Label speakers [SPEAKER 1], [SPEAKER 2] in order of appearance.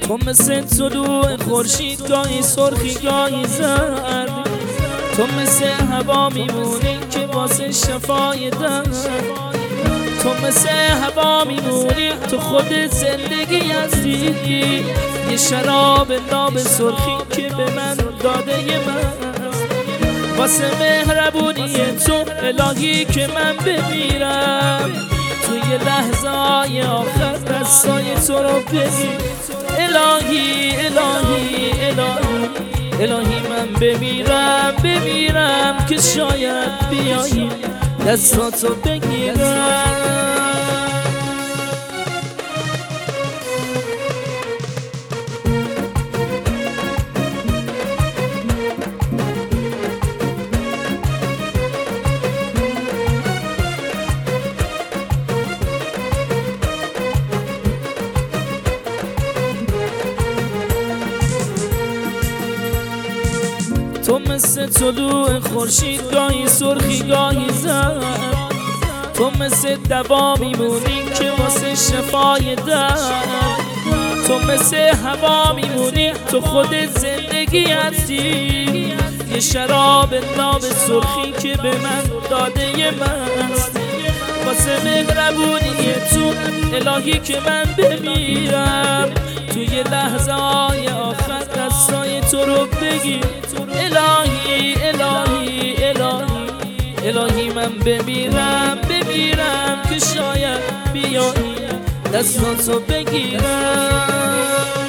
[SPEAKER 1] تو مثل طلوع خورشید گاهی سرخی گاهی زرد، تو مثل هوا میمونی که واسه شفای درد، تو مثل هوا میمونی تو خود زندگی هستی، یه شراب ناب سرخی که به من داده یه مست، واسه مهربونی تو الهی که من بمیرم توی لحظه های آخر دستای تو رو بگیر. الهی الهی الهی الهی من بمیرم که شاید بیایی دستاتو بگیرم. تو مثل طلوع خورشید گاهی سرخی گاهی زرد، تو مثل دوا میمونی که واسه شفای درد، تو مثل هوا میمونی تو خود زندگی هستی، یه شراب ناب سرخی که به من داده یه مست، واسه مهربونی تو الهی که من بمیرم توی لحظه های آخر دستای تو رو بگیر. الهی الهی الهی الهی من بمیرم که شاید بیایی دستاتو بگیرم.